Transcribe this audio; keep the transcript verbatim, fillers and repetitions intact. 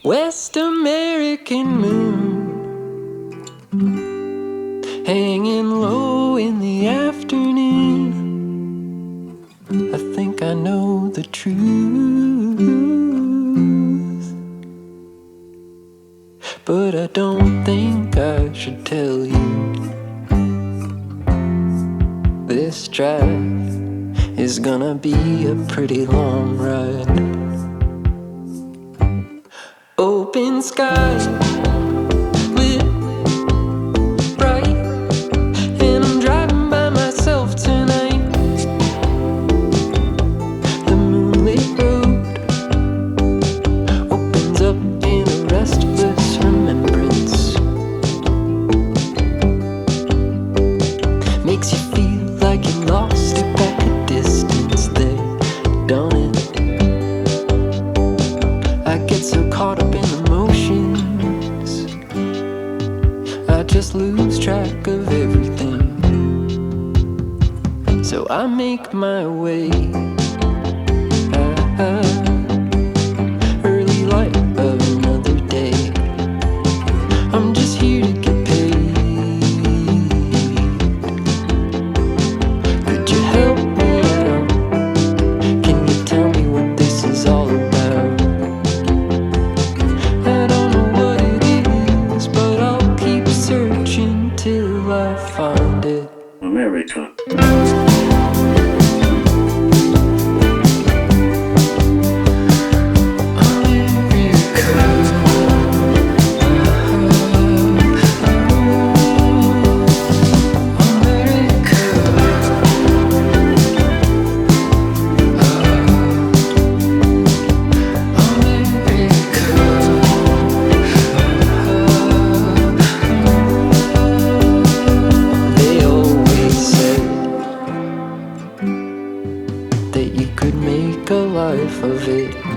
West American moon, hanging low in the afternoon. I think I know the truth, but I don't think I should tell you. This drive is gonna be a pretty long ride. Open sky, lit bright, and I'm driving by myself tonight. The moonlit road opens up in a restless remembrance. Makes you feel like you lost it back a distance there, don't it? I get so caught up in the motions, I just lose track of everything. So I make my way, ah, ah, early light of another day. I'm just here to get paid. Could you help me out? Can you tell me what this is all about? I don't know what it is, but I'll keep searching till I find it. America. They always said that you could make a life of it.